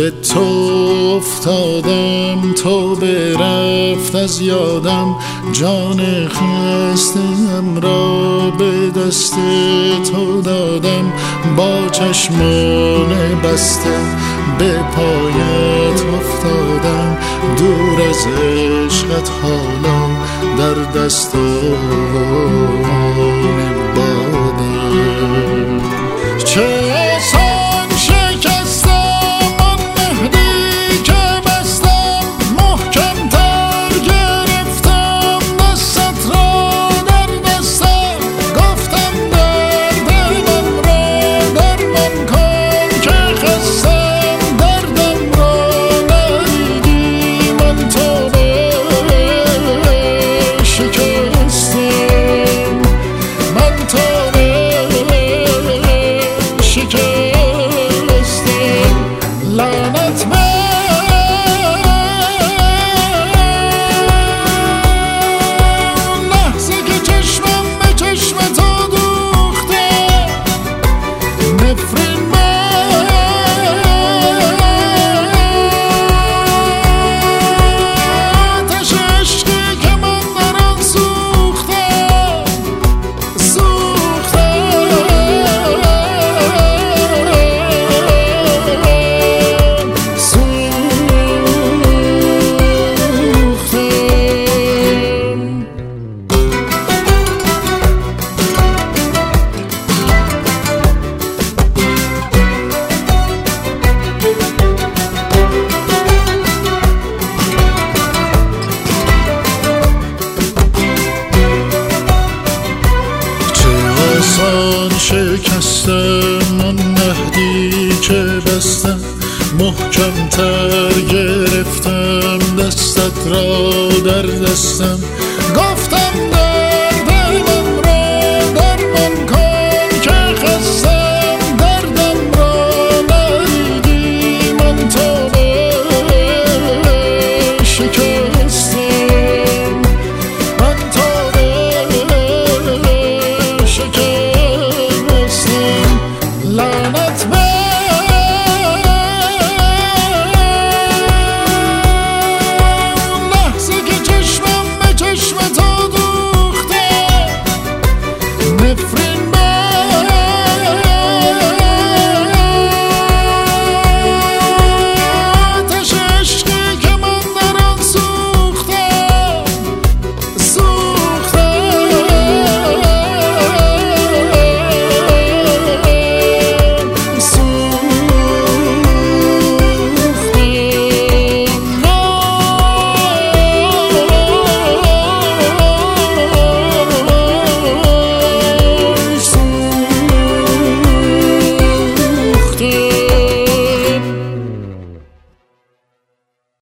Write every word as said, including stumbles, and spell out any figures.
به تو افتادم، تو برفت از یادم، جان خستم را به دست تو دادم، با چشمان بسته به پایت افتادم، دور از عشقت حالا در دستان بادم. چه آسان شکستم آن مهدی که بستم، محکم تر گرفتم دستت را در دستم، گفتم درد من را درمان کن که خستم، دردم را ندیدی من تو شکستم، من تو شکستم. لعنت به لحظه که چشمم به چشم تو دوخته، نفرین من آتش عشقی که من در آن سوختم شکستم آن مهدی که بستم، محکم تر گرفتم دستت را در دستم، گفت